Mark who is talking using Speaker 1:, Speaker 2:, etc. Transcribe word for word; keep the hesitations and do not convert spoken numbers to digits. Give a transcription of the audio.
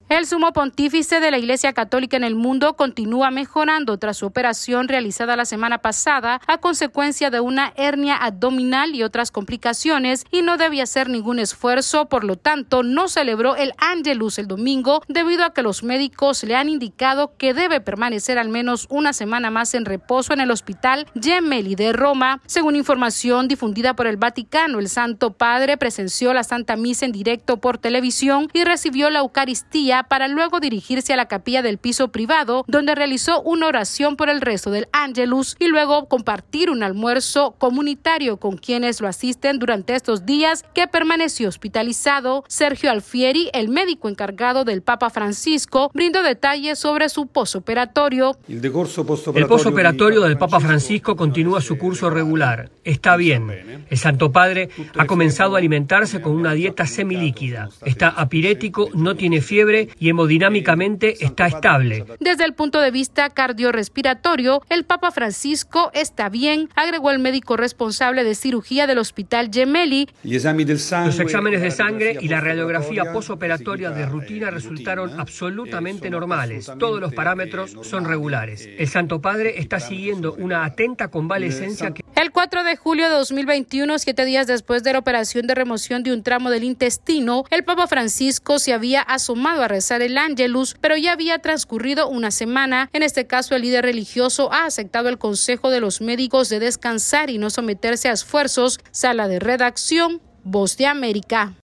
Speaker 1: El sumo pontífice de la Iglesia Católica en el mundo continúa mejorando tras su operación realizada la semana pasada a consecuencia de una hernia abdominal y otras complicaciones y no debía hacer ningún esfuerzo, por lo tanto no celebró el Angelus el domingo debido a que los médicos le han indicado que debe permanecer al menos una semana más en reposo en el Hospital Gemelli de Roma. Según información difundida por el Vaticano, el Santo Padre presenció la Santa Misa en directo por televisión y recibió la Eucaristía para luego dirigirse a la capilla del piso privado, donde realizó una oración por el resto del Angelus y luego compartir un almuerzo comunitario con quienes lo asisten durante estos días que permaneció hospitalizado. Sergio Alfieri, el médico encargado del Papa Francisco, brindó detalles sobre su posoperatorio.
Speaker 2: El posoperatorio del Papa Francisco continúa su curso regular. Está bien. El Santo Padre ha comenzado a alimentarse con una dieta semilíquida. Está apirético, no tiene fiebre y hemodinámicamente está estable.
Speaker 1: Desde el punto de vista cardiorrespiratorio, el Papa Francisco está bien, agregó el médico responsable de cirugía del Hospital Gemelli.
Speaker 2: Los exámenes de sangre y la radiografía posoperatoria de rutina resultaron absolutamente normales. Todos los parámetros son regulares. El Santo Padre está siguiendo una atenta convalecencia que...
Speaker 1: El cuatro de julio de dos mil veintiuno, siete días después de la operación de remoción de un tramo del intestino, el Papa Francisco se había asomado a rezar el Angelus, pero ya había transcurrido una semana. En este caso, el líder religioso ha aceptado el consejo de los médicos de descansar y no someterse a esfuerzos. Sala de redacción, Voz de América.